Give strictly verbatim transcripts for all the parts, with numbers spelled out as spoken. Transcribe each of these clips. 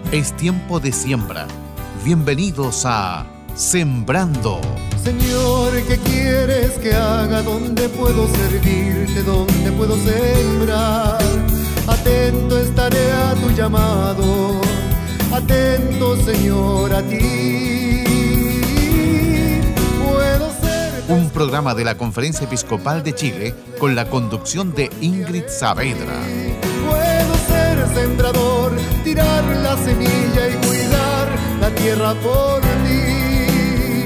Es tiempo de siembra. Bienvenidos a Sembrando. Señor, ¿qué quieres que haga? ¿Dónde puedo servirte? ¿Dónde puedo sembrar? Atento estaré a tu llamado. Atento, Señor, a ti. Puedo ser... Un programa de la Conferencia Episcopal de Chile con la conducción de Ingrid Saavedra. Puedo ser sembrador, tirar la semilla y cuidar la tierra por ti.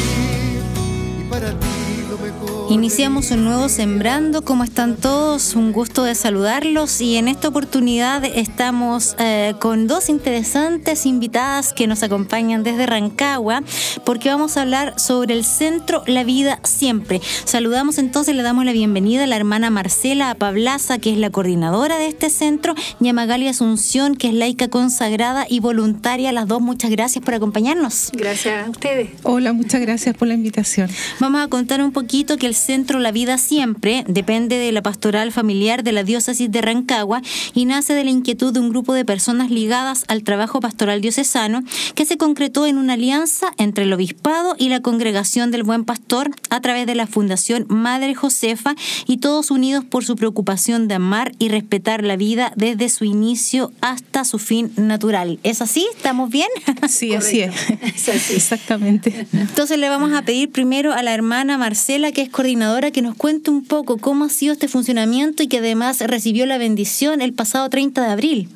Y para ti lo mejor. Iniciamos un nuevo Sembrando. ¿Cómo están todos? Un gusto de saludarlos, y en esta oportunidad estamos eh, con dos interesantes invitadas que nos acompañan desde Rancagua, porque vamos a hablar sobre el Centro La Vida Siempre. Saludamos entonces, le damos la bienvenida a la hermana Marcela Apablaza, que es la coordinadora de este centro, y a Magali Asunción, que es laica consagrada y voluntaria. Las dos, muchas gracias por acompañarnos. Gracias a ustedes. Hola, muchas gracias por la invitación. Vamos a contar un poquito que el Centro La Vida Siempre depende de la pastoral familiar de la diócesis de Rancagua y nace de la inquietud de un grupo de personas ligadas al trabajo pastoral diocesano, que se concretó en una alianza entre el obispado y la Congregación del Buen Pastor a través de la Fundación Madre Josefa, y todos unidos por su preocupación de amar y respetar la vida desde su inicio hasta su fin natural. ¿Es así? ¿Estamos bien? Sí, así es. es así. Exactamente. Entonces le vamos a pedir primero a la hermana Marcela, que es coordinadora, que nos cuente un poco cómo ha sido este funcionamiento y que además recibió la bendición el pasado treinta de abril.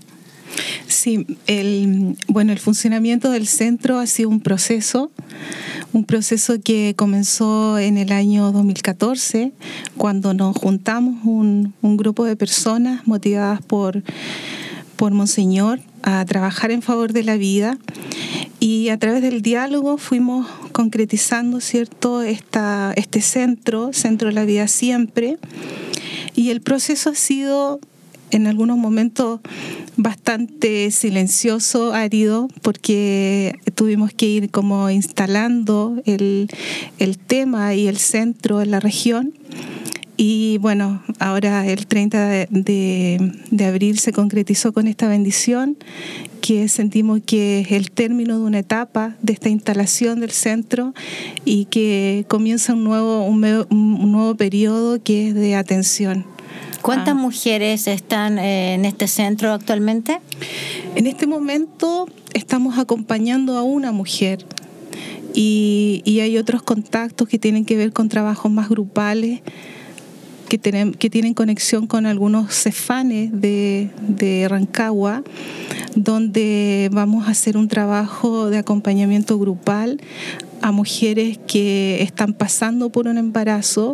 Sí, el, bueno, el funcionamiento del centro ha sido un proceso, un proceso que comenzó en el año dos mil catorce, cuando nos juntamos un, un grupo de personas motivadas por, por Monseñor a trabajar en favor de la vida, y a través del diálogo fuimos concretizando, ¿cierto?, esta, este centro, Centro La Vida Siempre, y el proceso ha sido en algunos momentos bastante silencioso, árido, porque tuvimos que ir como instalando el, el tema y el centro en la región. Y bueno, ahora el treinta de, de, de abril se concretizó con esta bendición, que sentimos que es el término de una etapa de esta instalación del centro y que comienza un nuevo, un, un nuevo periodo que es de atención. ¿Cuántas ah. mujeres están eh, en este centro actualmente? En este momento estamos acompañando a una mujer. Y, y hay otros contactos que tienen que ver con trabajos más grupales, que tienen, que tienen conexión con algunos cefanes de, de Rancagua, donde vamos a hacer un trabajo de acompañamiento grupal a mujeres que están pasando por un embarazo,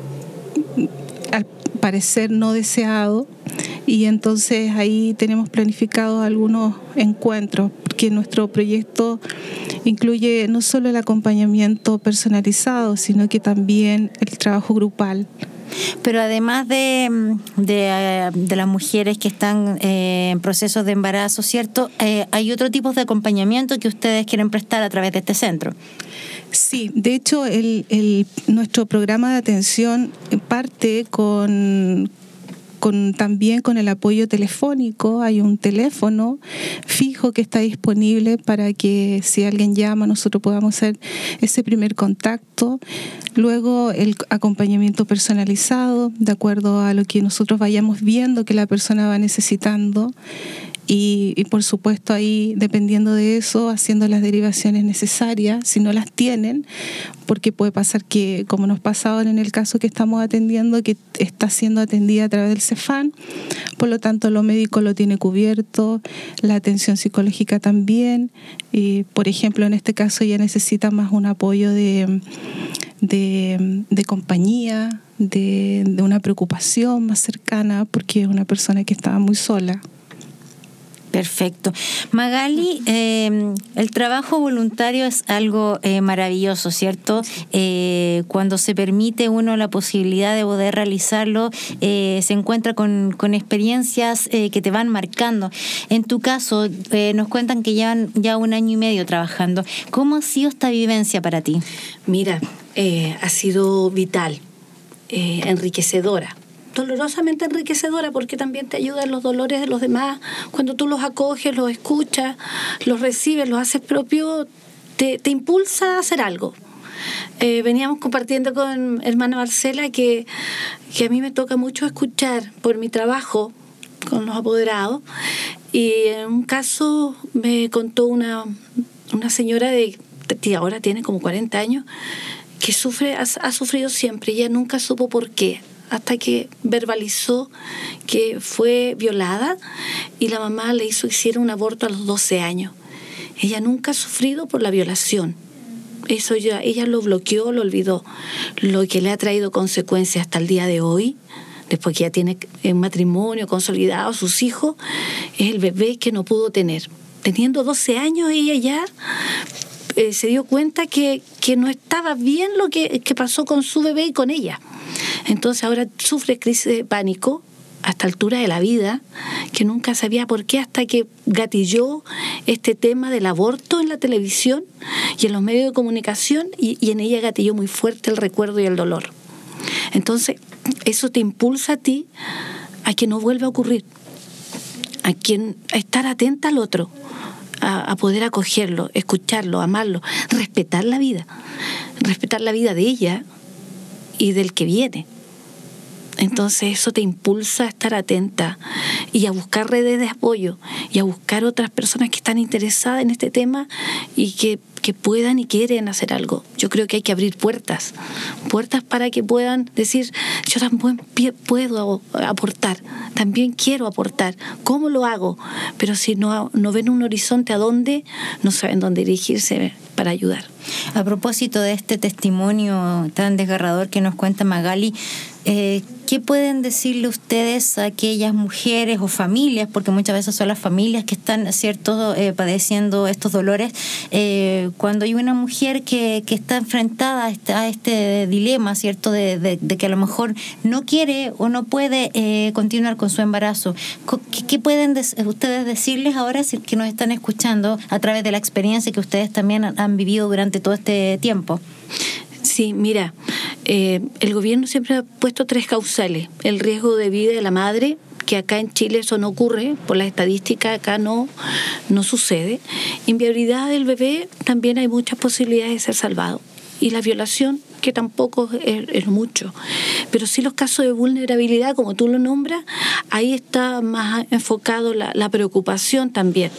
al parecer no deseado, y entonces ahí tenemos planificados algunos encuentros, porque nuestro proyecto incluye no solo el acompañamiento personalizado, sino que también el trabajo grupal. Pero además de, de, de las mujeres que están eh, en procesos de embarazo, ¿cierto? Eh, ¿hay otro tipo de acompañamiento que ustedes quieren prestar a través de este centro? Sí, de hecho el, el, nuestro programa de atención parte con... Con, también con el apoyo telefónico. Hay un teléfono fijo que está disponible para que si alguien llama nosotros podamos hacer ese primer contacto. Luego el acompañamiento personalizado de acuerdo a lo que nosotros vayamos viendo que la persona va necesitando. Y, y por supuesto ahí, dependiendo de eso, haciendo las derivaciones necesarias, si no las tienen, porque puede pasar que, como nos pasa ahora en el caso que estamos atendiendo, que está siendo atendida a través del Cefán, por lo tanto lo médico lo tiene cubierto, la atención psicológica también, y por ejemplo en este caso ella necesita más un apoyo de, de, de compañía, de, de una preocupación más cercana, porque es una persona que estaba muy sola. Perfecto. Magali, eh, el trabajo voluntario es algo eh, maravilloso, ¿cierto? Eh, cuando se permite uno la posibilidad de poder realizarlo, eh, se encuentra con, con experiencias eh, que te van marcando. En tu caso, eh, nos cuentan que llevan ya un año y medio trabajando. ¿Cómo ha sido esta vivencia para ti? Mira, eh, ha sido vital, eh, enriquecedora. dolorosamente enriquecedora, porque también te ayuda en los dolores de los demás. Cuando tú los acoges, los escuchas, los recibes, los haces propio, te, te impulsa a hacer algo. Eh, veníamos compartiendo con hermana Marcela que, que a mí me toca mucho escuchar por mi trabajo con los apoderados, y en un caso me contó una, una señora de que ahora tiene como cuarenta años, que sufre, ha, ha sufrido siempre. Ella nunca supo por qué, hasta que verbalizó que fue violada y la mamá le hizo hiciera un aborto a los doce años. Ella nunca ha sufrido por la violación. Eso ya, ella lo bloqueó, lo olvidó. Lo que le ha traído consecuencias hasta el día de hoy, después que ya tiene un matrimonio consolidado, sus hijos, es el bebé que no pudo tener. Teniendo doce años, ella ya eh, se dio cuenta que, que no estaba bien lo que, que pasó con su bebé y con ella. Entonces ahora sufre crisis de pánico a esta altura de la vida, que nunca sabía por qué, hasta que gatilló este tema del aborto en la televisión y en los medios de comunicación, y, y en ella gatilló muy fuerte el recuerdo y el dolor. Entonces eso te impulsa a ti a que no vuelva a ocurrir, a, quien, a estar atenta al otro, a, a poder acogerlo, escucharlo, amarlo, respetar la vida, respetar la vida de ella y del que viene. Entonces eso te impulsa a estar atenta y a buscar redes de apoyo y a buscar otras personas que están interesadas en este tema y que, que puedan y quieren hacer algo. Yo creo que hay que abrir puertas, puertas para que puedan decir, yo también puedo aportar, también quiero aportar. ¿Cómo lo hago? Pero si no, no ven un horizonte a dónde, no saben dónde dirigirse para ayudar. A propósito de este testimonio tan desgarrador que nos cuenta Magali, eh, ¿qué pueden decirle ustedes a aquellas mujeres o familias, porque muchas veces son las familias que están, cierto, eh, padeciendo estos dolores, eh, cuando hay una mujer que, que está enfrentada a este, a este dilema, cierto, de, de, de que a lo mejor no quiere o no puede eh, continuar con su embarazo? ¿Qué, qué pueden des- ustedes decirles ahora, si que nos están escuchando, a través de la experiencia que ustedes también han, han vivido durante todo este tiempo? Sí, mira, eh, el gobierno siempre ha puesto tres causales. El riesgo de vida de la madre, que acá en Chile eso no ocurre, por las estadísticas acá no, no sucede. Inviabilidad del bebé, también hay muchas posibilidades de ser salvado. Y la violación, que tampoco es, es mucho. Pero sí los casos de vulnerabilidad, como tú lo nombras, ahí está más enfocado la, la preocupación también.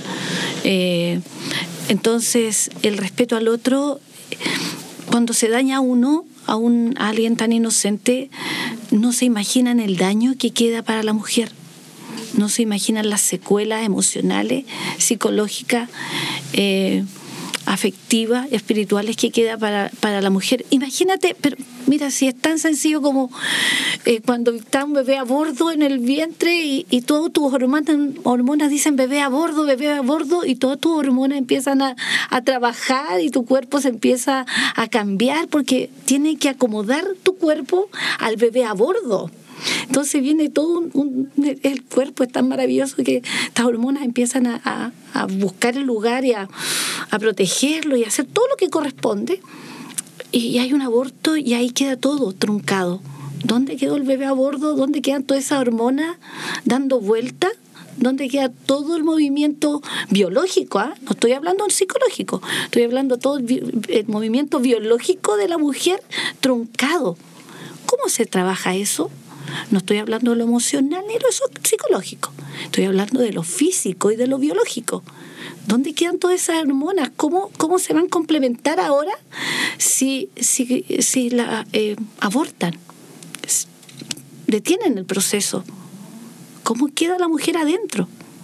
Eh, entonces, el respeto al otro, cuando se daña a uno, a, un, a alguien tan inocente, no se imaginan el daño que queda para la mujer. No se imaginan las secuelas emocionales, psicológicas, eh, afectivas, espirituales que queda para, para la mujer. Imagínate, pero mira, si es tan sencillo como eh, cuando está un bebé a bordo en el vientre y, y todas tus hormonas, hormonas dicen bebé a bordo, bebé a bordo, y todas tus hormonas empiezan a, a trabajar y tu cuerpo se empieza a cambiar porque tiene que acomodar tu cuerpo al bebé a bordo. Entonces viene todo un, un, el cuerpo es tan maravilloso que estas hormonas empiezan a, a, a buscar el lugar y a, a protegerlo y a hacer todo lo que corresponde, y, y hay un aborto y ahí queda todo truncado. ¿Dónde quedó el bebé a bordo? ¿Dónde quedan todas esas hormonas dando vueltas? ¿Dónde queda todo el movimiento biológico? ¿eh? No estoy hablando del psicológico, estoy hablando todo el, bi- el movimiento biológico de la mujer truncado. ¿Cómo se trabaja eso? No estoy hablando de lo emocional ni de lo psicológico. Estoy hablando de lo físico y de lo biológico. ¿Dónde quedan todas esas hormonas? ¿Cómo, cómo se van a complementar ahora si, si, si la eh, abortan? Detienen el proceso. ¿Cómo queda la mujer adentro?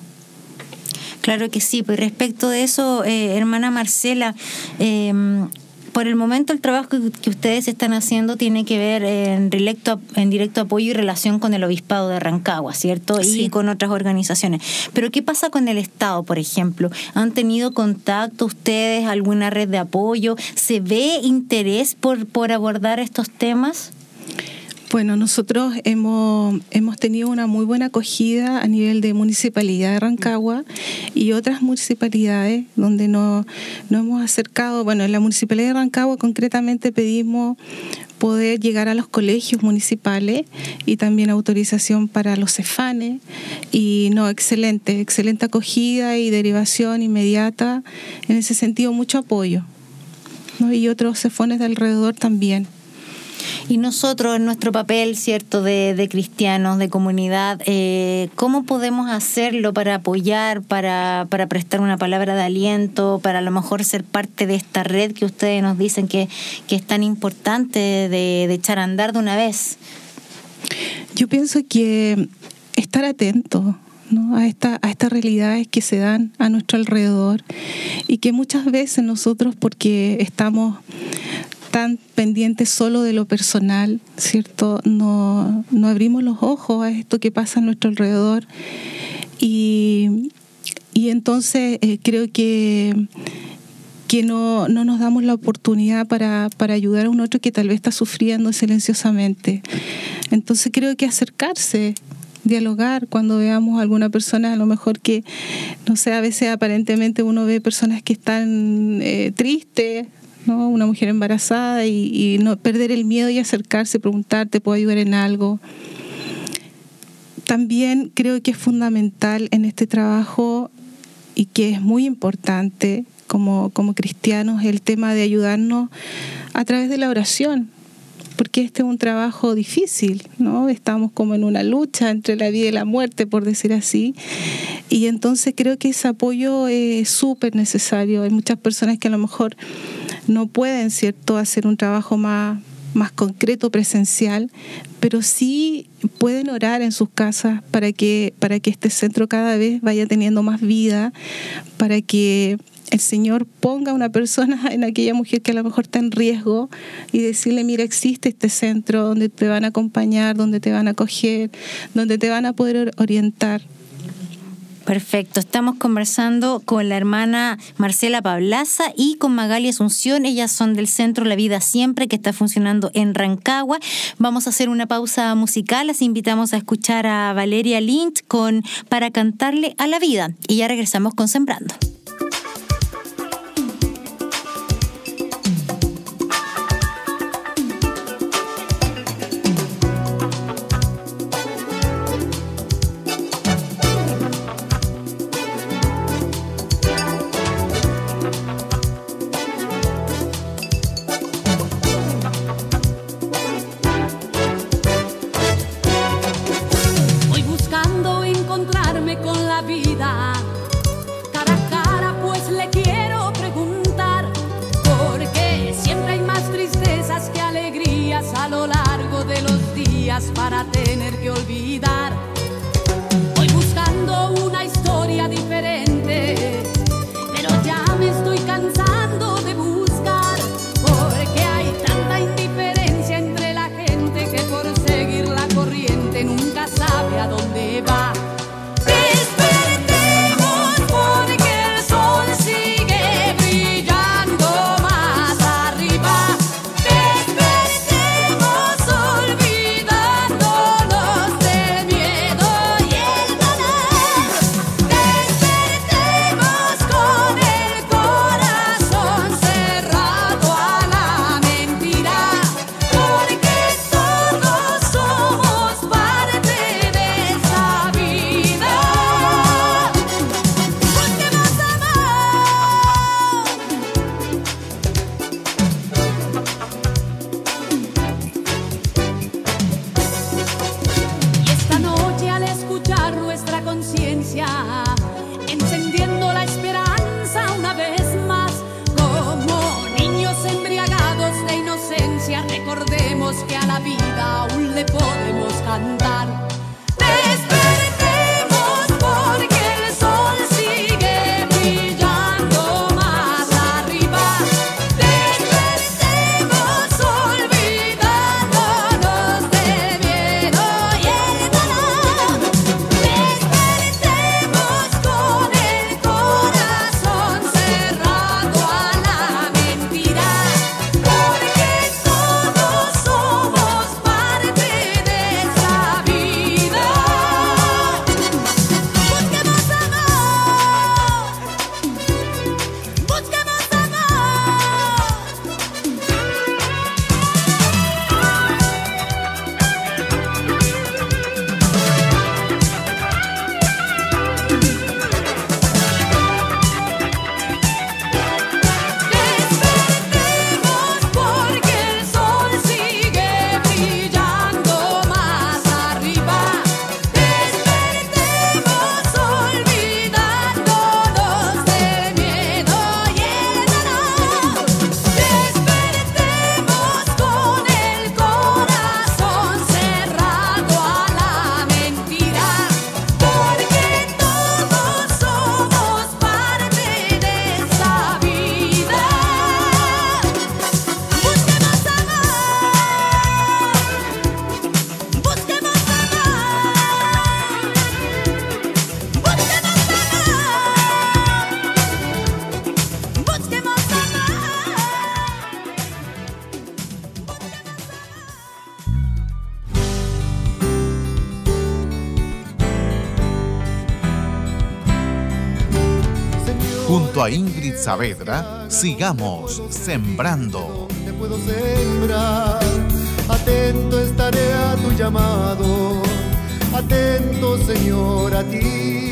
Claro que sí. Pues respecto de eso, eh, hermana Marcela, eh, por el momento el trabajo que, que ustedes están haciendo tiene que ver en directo, en directo apoyo y relación con el Obispado de Rancagua, ¿cierto? Sí. Y con otras organizaciones. Pero ¿qué pasa con el Estado, por ejemplo? ¿Han tenido contacto ustedes, alguna red de apoyo? ¿Se ve interés por, por abordar estos temas? Bueno, nosotros hemos, hemos tenido una muy buena acogida a nivel de Municipalidad de Rancagua y otras municipalidades donde nos, nos hemos acercado. Bueno, en la Municipalidad de Rancagua concretamente pedimos poder llegar a los colegios municipales y también autorización para los cefanes. Y no, excelente, excelente acogida y derivación inmediata. En ese sentido, mucho apoyo, ¿no? Y otros cefones de alrededor también. Y nosotros, en nuestro papel, ¿cierto?, de, de cristianos, de comunidad, eh, ¿cómo podemos hacerlo para apoyar, para, para prestar una palabra de aliento, para a lo mejor ser parte de esta red que ustedes nos dicen que, que es tan importante de, de echar a andar de una vez? Yo pienso que estar atento, ¿no?, a, esta, a estas realidades que se dan a nuestro alrededor y que muchas veces nosotros, porque estamos tan pendientes solo de lo personal, ¿cierto?, no, no abrimos los ojos a esto que pasa a nuestro alrededor. Y, y entonces eh, creo que, que no, no nos damos la oportunidad para, para ayudar a un otro que tal vez está sufriendo silenciosamente. Entonces creo que acercarse, dialogar cuando veamos a alguna persona, a lo mejor que, no sé, a veces aparentemente uno ve personas que están eh, tristes, ¿no?, una mujer embarazada, y, y no perder el miedo y acercarse, preguntar, ¿te puedo ayudar en algo? También creo que es fundamental en este trabajo y que es muy importante como, como cristianos el tema de ayudarnos a través de la oración, porque este es un trabajo difícil, ¿no? Estamos como en una lucha entre la vida y la muerte, por decir así, y entonces creo que ese apoyo es súper necesario. Hay muchas personas que a lo mejor no pueden, ¿cierto?, hacer un trabajo más, más concreto, presencial, pero sí pueden orar en sus casas para que, para que este centro cada vez vaya teniendo más vida, para que el Señor ponga una persona en aquella mujer que a lo mejor está en riesgo y decirle, mira, existe este centro donde te van a acompañar, donde te van a acoger, donde te van a poder orientar. Perfecto. Estamos conversando con la hermana Marcela Pablaza y con Magali Asunción. Ellas son del Centro La Vida Siempre, que está funcionando en Rancagua. Vamos a hacer una pausa musical. Las invitamos a escuchar a Valeria Lynch con Para Cantarle a la Vida. Y ya regresamos con Sembrando. Para tener que olvidar, voy buscando una historia diferente, pero ya me estoy cansando de buscar, porque hay tanta indiferencia entre la gente que por seguir la corriente nunca sabe a dónde va. Despertemos porque el sol sigue brillando más arriba. Despertemos olvidando del miedo y el dolor. Despertemos con el corazón cerrado a la mentira, porque todos somos parte de esta vida. Porque más amor. Y esta noche, al escuchar nuestra conciencia, encendiendo la esperanza una vez más, como niños embriagados de inocencia, recordemos que a la vida aún le podemos cantar. Despertemos porque el sol sigue brillando más arriba. Despertemos olvidándonos del miedo y el dolor. Despertemos con el corazón cerrado a la mentira, porque todos somos parte de esa Junto a Ingrid Saavedra, sigamos sembrando. Te puedo sembrar, atento estaré a tu llamado, atento Señor a ti.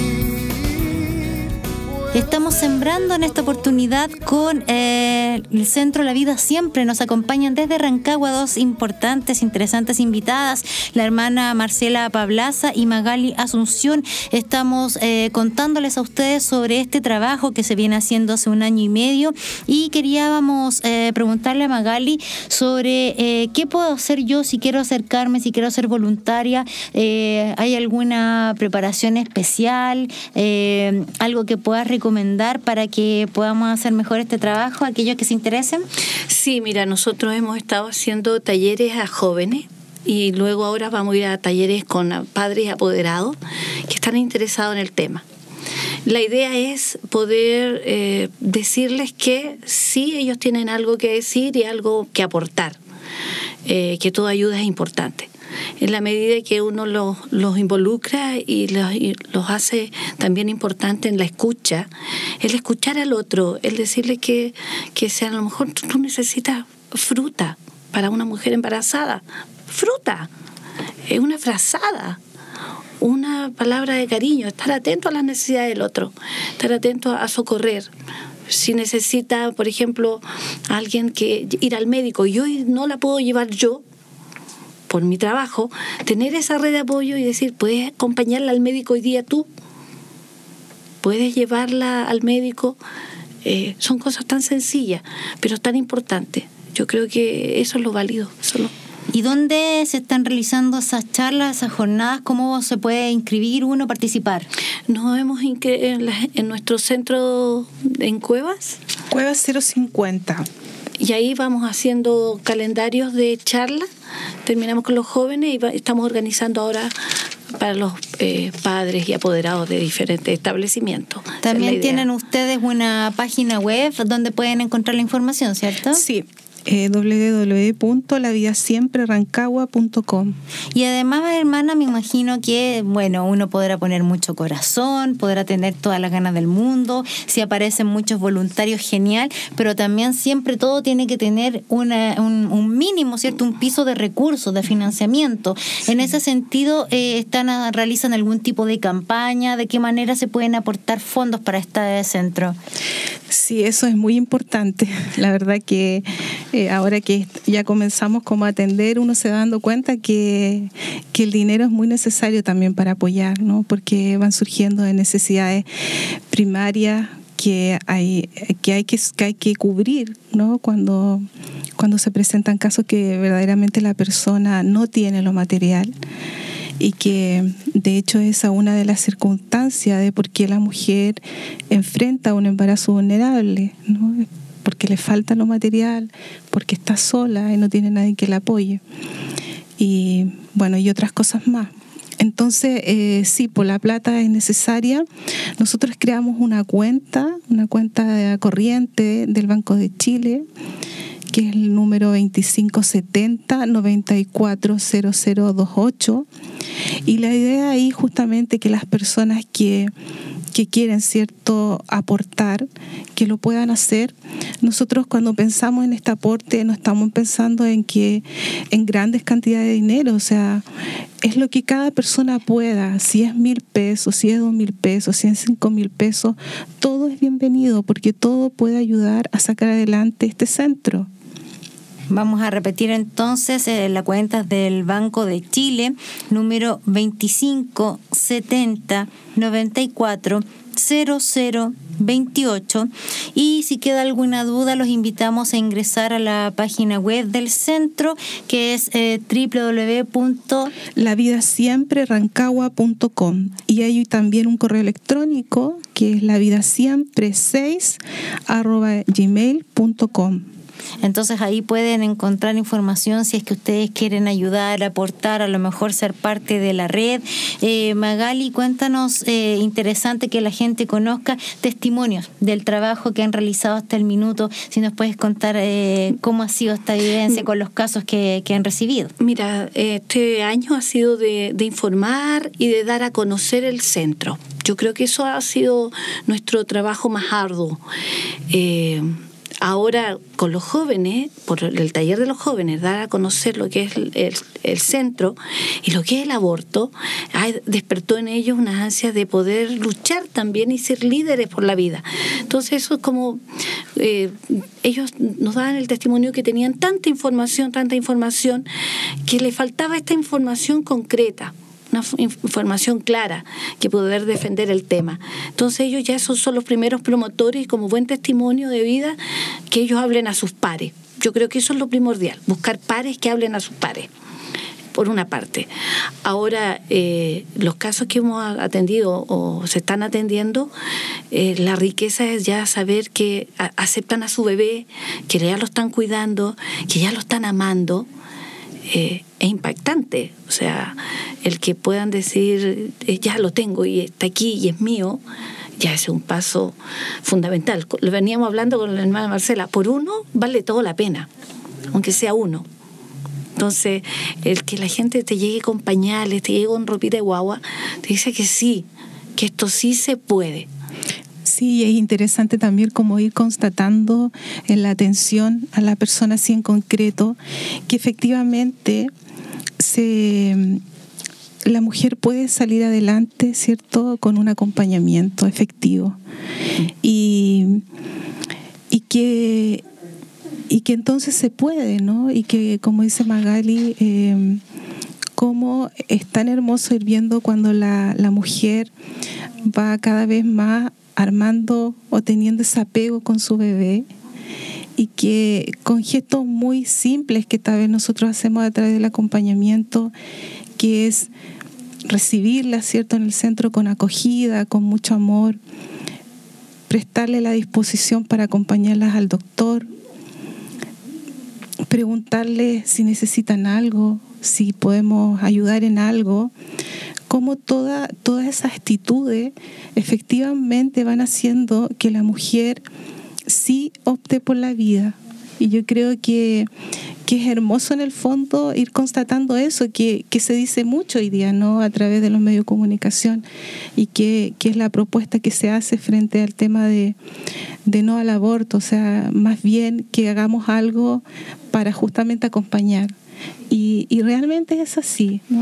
Estamos sembrando en esta oportunidad con eh, el Centro La Vida Siempre. Nos acompañan desde Rancagua dos importantes, interesantes invitadas, la hermana Marcela Pablaza y Magali Asunción. Estamos eh, contándoles a ustedes sobre este trabajo que se viene haciendo hace un año y medio, y queríamos eh, preguntarle a Magali sobre eh, qué puedo hacer yo si quiero acercarme, si quiero ser voluntaria. Eh, ¿Hay alguna preparación especial? Eh, ¿Algo que puedas recomendar recomendar para que podamos hacer mejor este trabajo, aquellos que se interesen? Sí, mira, nosotros hemos estado haciendo talleres a jóvenes y luego ahora vamos a ir a talleres con padres apoderados que están interesados en el tema. La idea es poder eh, decirles que sí, ellos tienen algo que decir y algo que aportar, eh, que toda ayuda es importante. En la medida que uno los, los involucra y los, y los hace también importante en la escucha, el escuchar al otro, el decirle que, que sea, a lo mejor tú necesitas fruta para una mujer embarazada, fruta, es una frazada, una palabra de cariño, estar atento a las necesidades del otro, estar atento a socorrer. Si necesita, por ejemplo, alguien que ir al médico y hoy no la puedo llevar yo, por mi trabajo, tener esa red de apoyo y decir, ¿puedes acompañarla al médico hoy día tú? ¿Puedes llevarla al médico? Eh, son cosas tan sencillas, pero tan importantes. Yo creo que eso es lo válido. Eso es lo... ¿Y dónde se están realizando esas charlas, esas jornadas? ¿Cómo se puede inscribir uno, participar? Nos hemos inscrito en, en nuestro centro en Cuevas. Cuevas cero cincuenta. Y ahí vamos haciendo calendarios de charlas. Terminamos con los jóvenes y va, estamos organizando ahora para los eh, padres y apoderados de diferentes establecimientos. También tienen ustedes una página web donde pueden encontrar la información, ¿cierto? Sí. Eh, doble u doble u doble u punto la vida siempre rancagua punto com. Y además, hermana, me imagino que, bueno, uno podrá poner mucho corazón, podrá tener todas las ganas del mundo, si aparecen muchos voluntarios, genial, pero también siempre todo tiene que tener una, un, un mínimo, ¿cierto? Un piso de recursos, de financiamiento. Sí. En ese sentido, eh, están a, ¿realizan algún tipo de campaña? ¿De qué manera se pueden aportar fondos para este centro? Sí, eso es muy importante. La verdad que eh, ahora que ya comenzamos como a atender, uno se va dando cuenta que, que el dinero es muy necesario también para apoyar, ¿no? Porque van surgiendo de necesidades primarias que hay que hay que, que hay que cubrir, ¿no? Cuando, cuando se presentan casos que verdaderamente la persona no tiene lo material. Y que de hecho esa es una de las circunstancias de por qué la mujer enfrenta un embarazo vulnerable, ¿no? Porque le falta lo material, porque está sola y no tiene nadie que la apoye. Y bueno, y otras cosas más. Entonces, eh, sí, por la plata es necesaria. Nosotros creamos una cuenta, una cuenta corriente del Banco de Chile, que es el número veinticinco setenta noventa y cuatro cero cero veintiocho, y la idea ahí justamente que las personas que, que quieren, cierto, aportar, que lo puedan hacer. Nosotros cuando pensamos en este aporte no estamos pensando en que en grandes cantidades de dinero, o sea, es lo que cada persona pueda, si es mil pesos, si es dos mil pesos, si es cinco mil pesos, todo es bienvenido porque todo puede ayudar a sacar adelante este centro. Vamos a repetir entonces eh, la cuenta del Banco de Chile, número veinticinco setenta noventa y cuatro cero cero veintiocho, y si queda alguna duda los invitamos a ingresar a la página web del centro, que es eh, doble u doble u doble u punto la vida siempre rancagua punto com, y hay también un correo electrónico que es la vida siempre seis arroba gmail punto com. Entonces ahí pueden encontrar información si es que ustedes quieren ayudar, aportar, a lo mejor ser parte de la red. Eh, Magali, cuéntanos, eh, interesante que la gente conozca testimonios del trabajo que han realizado hasta el minuto. Si nos puedes contar eh, cómo ha sido esta vivencia con los casos que, que han recibido. Mira, este año ha sido de, de informar y de dar a conocer el centro. Yo creo que eso ha sido nuestro trabajo más arduo. Eh, ahora, con los jóvenes, por el taller de los jóvenes, dar a conocer lo que es el, el, el centro y lo que es el aborto, hay, despertó en ellos unas ansias de poder luchar también y ser líderes por la vida. Entonces, eso es como... Eh, ellos nos daban el testimonio que tenían tanta información, tanta información, que le faltaba esta información concreta, una información clara que poder defender el tema. Entonces ellos ya son, son los primeros promotores y como buen testimonio de vida que ellos hablen a sus pares. Yo creo que eso es lo primordial, buscar pares que hablen a sus pares, por una parte. Ahora, eh, los casos que hemos atendido o se están atendiendo, eh, la riqueza es ya saber que a, aceptan a su bebé, que ya lo están cuidando, que ya lo están amando. Eh, es impactante, o sea, el que puedan decir eh, ya lo tengo y está aquí y es mío, ya es un paso fundamental. Lo veníamos hablando con la hermana Marcela, por uno vale toda la pena, aunque sea uno. Entonces, el que la gente te llegue con pañales, te llegue con ropita de guagua, te dice que sí, que esto sí se puede. Sí, es interesante también como ir constatando en la atención a la persona así en concreto que efectivamente se, la mujer puede salir adelante, ¿cierto?, con un acompañamiento efectivo. Y, y que y que entonces se puede, ¿no? Y que, como dice Magali, eh, cómo es tan hermoso ir viendo cuando la, la mujer va cada vez más armando o teniendo ese apego con su bebé, y que con gestos muy simples que tal vez nosotros hacemos a través del acompañamiento, que es recibirla, ¿cierto?, en el centro con acogida, con mucho amor, prestarle la disposición para acompañarlas al doctor, preguntarle si necesitan algo, si podemos ayudar en algo, cómo toda, todas esas actitudes efectivamente van haciendo que la mujer sí opte por la vida. Y yo creo que, que es hermoso en el fondo ir constatando eso, que, que se dice mucho hoy día, ¿no?, a través de los medios de comunicación, y que, que es la propuesta que se hace frente al tema de, de no al aborto, o sea, más bien que hagamos algo para justamente acompañar. Y, y realmente es así, ¿no?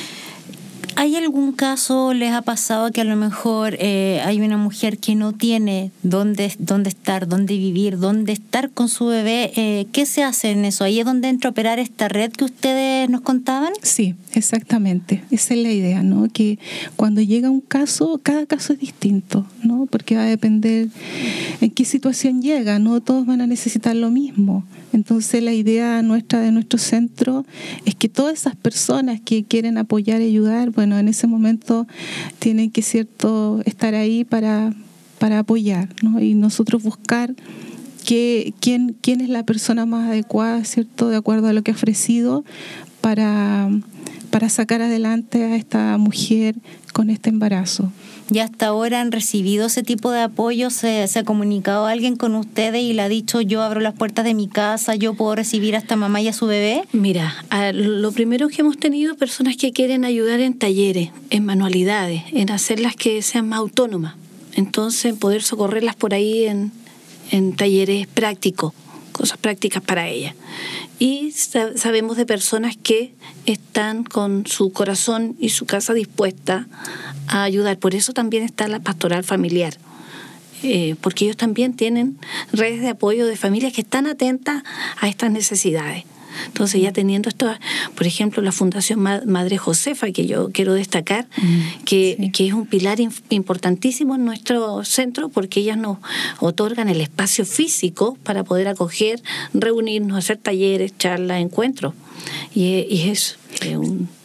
¿Hay algún caso, les ha pasado que a lo mejor eh, hay una mujer que no tiene dónde, dónde estar, dónde vivir, dónde estar con su bebé? Eh, ¿Qué se hace en eso? ¿Ahí es donde entra a operar esta red que ustedes nos contaban? Sí, exactamente. Esa es la idea, ¿no? Que cuando llega un caso, cada caso es distinto, ¿no? Porque va a depender en qué situación llega, no todos van a necesitar lo mismo. Entonces la idea nuestra de nuestro centro es que todas esas personas que quieren apoyar y ayudar, bueno, en ese momento tienen que, cierto, estar ahí para, para apoyar, ¿no? Y nosotros buscar que, quién, quién es la persona más adecuada, ¿cierto?, de acuerdo a lo que ha ofrecido para, para sacar adelante a esta mujer con este embarazo. ¿Y hasta ahora han recibido ese tipo de apoyo? ¿Se, se ha comunicado alguien con ustedes y le ha dicho yo abro las puertas de mi casa, yo puedo recibir a esta mamá y a su bebé? Mira, a, lo primero que hemos tenido personas que quieren ayudar en talleres, en manualidades, en hacerlas que sean más autónomas. Entonces poder socorrerlas por ahí en, en talleres prácticos, cosas prácticas para ellas. Y sabemos de personas que están con su corazón y su casa dispuesta a ayudar. Por eso también está la pastoral familiar, eh, porque ellos también tienen redes de apoyo de familias que están atentas a estas necesidades. Entonces, ya teniendo esto, por ejemplo, la Fundación Madre Josefa, que yo quiero destacar, mm, que, sí. que es un pilar importantísimo en nuestro centro, porque ellas nos otorgan el espacio físico para poder acoger, reunirnos, hacer talleres, charlas, encuentros. Y, y es, es un...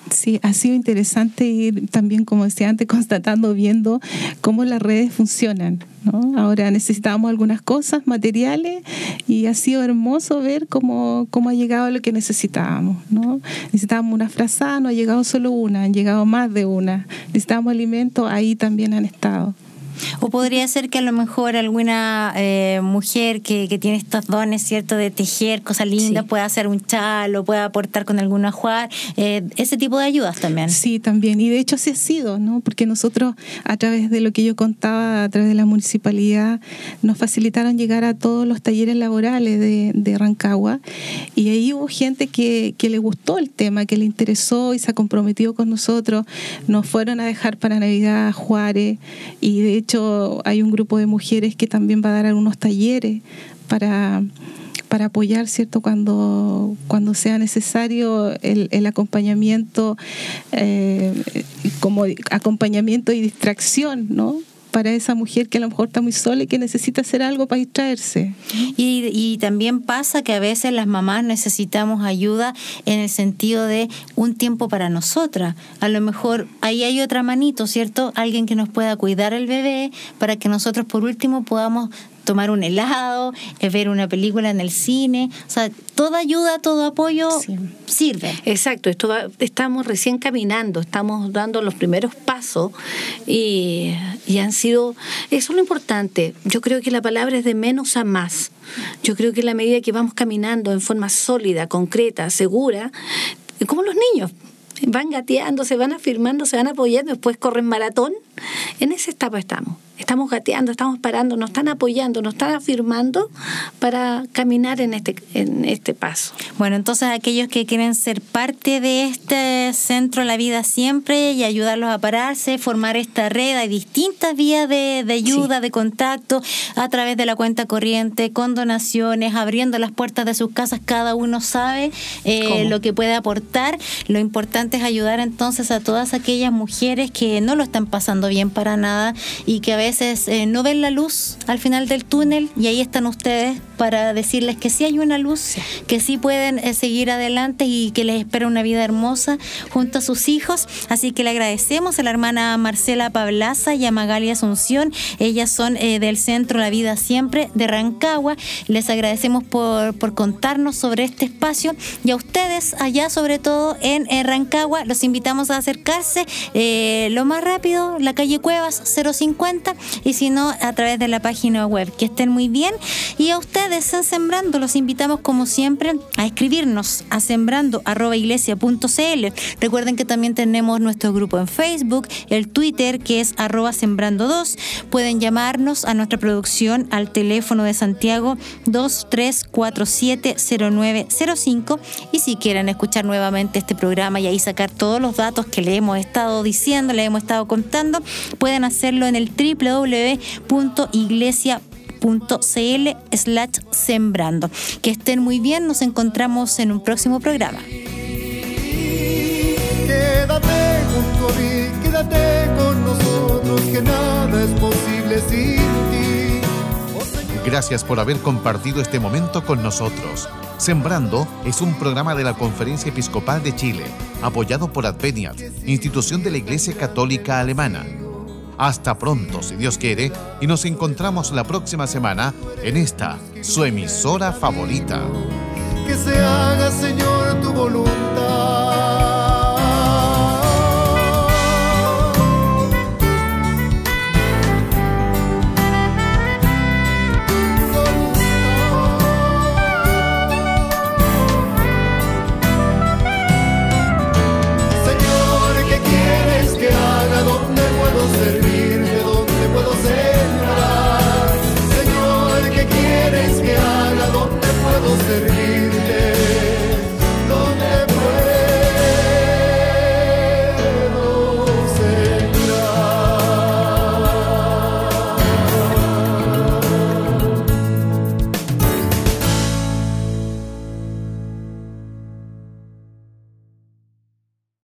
Sí, ha sido interesante ir también, como decía antes, constatando, viendo cómo las redes funcionan, ¿no? Ahora necesitábamos algunas cosas materiales y ha sido hermoso ver cómo, cómo ha llegado lo que necesitábamos, ¿no? Necesitábamos una frazada, no ha llegado solo una, han llegado más de una. Necesitábamos alimentos, ahí también han estado. O podría ser que a lo mejor alguna eh, mujer que, que tiene estos dones, ¿cierto?, de tejer cosas lindas, sí, pueda hacer un chal o pueda aportar con algún ajuar, eh, ese tipo de ayudas también. Sí, también. Y de hecho así ha sido, ¿no? Porque nosotros, a través de lo que yo contaba, a través de la municipalidad, nos facilitaron llegar a todos los talleres laborales de, de Rancagua, y ahí hubo gente que, que le gustó el tema, que le interesó y se ha comprometido con nosotros. Nos fueron a dejar para Navidad ajuares, y de hecho De hecho, hay un grupo de mujeres que también va a dar algunos talleres para, para apoyar, ¿cierto?, cuando, cuando sea necesario el, el acompañamiento, eh, como acompañamiento y distracción, ¿no?, para esa mujer que a lo mejor está muy sola y que necesita hacer algo para distraerse. Y, y también pasa que a veces las mamás necesitamos ayuda en el sentido de un tiempo para nosotras. A lo mejor ahí hay otra manito, ¿cierto? Alguien que nos pueda cuidar el bebé para que nosotros por último podamos tomar un helado, ver una película en el cine. O sea, toda ayuda, todo apoyo, sí, sirve. Exacto, esto va, estamos recién caminando, estamos dando los primeros pasos y, y han sido, eso es lo importante. Yo creo que la palabra es de menos a más. Yo creo que en la medida que vamos caminando en forma sólida, concreta, segura, como los niños, van gateando, se van afirmando, se van apoyando, después corren maratón. En esa etapa estamos. Estamos gateando, estamos parando, nos están apoyando, nos están afirmando para caminar en este, en este paso. Bueno, entonces aquellos que quieren ser parte de este centro La Vida Siempre y ayudarlos a pararse, formar esta red, hay distintas vías de, de ayuda, sí, de contacto, a través de la cuenta corriente, con donaciones, abriendo las puertas de sus casas, cada uno sabe eh, lo que puede aportar. Lo importante es ayudar entonces a todas aquellas mujeres que no lo están pasando bien para nada y que a veces veces eh, no ven la luz al final del túnel, y ahí están ustedes para decirles que sí hay una luz, sí, que sí pueden eh, seguir adelante y que les espera una vida hermosa junto a sus hijos. Así que le agradecemos a la hermana Marcela Pablaza y a Magali Asunción. Ellas son eh, del Centro La Vida Siempre de Rancagua. Les agradecemos por, por contarnos sobre este espacio, y a ustedes allá, sobre todo en eh, Rancagua, los invitamos a acercarse eh, lo más rápido, la calle Cuevas cero cincuenta, y si no, a través de la página web. Que estén muy bien. Y a ustedes en Sembrando los invitamos como siempre a escribirnos a sembrando arroba iglesia punto cl. Recuerden que también tenemos nuestro grupo en Facebook, el Twitter, que es arroba sembrando dos. Pueden llamarnos a nuestra producción al teléfono de Santiago dos tres cuatro siete cero nueve cero cinco, y si quieren escuchar nuevamente este programa y ahí sacar todos los datos que le hemos estado diciendo, le hemos estado contando, pueden hacerlo en el doble u doble u doble u punto iglesia punto cl slash sembrando. Que estén muy bien, nos encontramos en un próximo programa. Quédate junto a mí, quédate con nosotros, que nada es posible sin ti. Oh, gracias por haber compartido este momento con nosotros. Sembrando es un programa de la Conferencia Episcopal de Chile, apoyado por Adveniat, institución de la Iglesia Católica Alemana. Hasta pronto, si Dios quiere, y nos encontramos la próxima semana en esta, su emisora favorita. Que se haga, Señor, tu voluntad.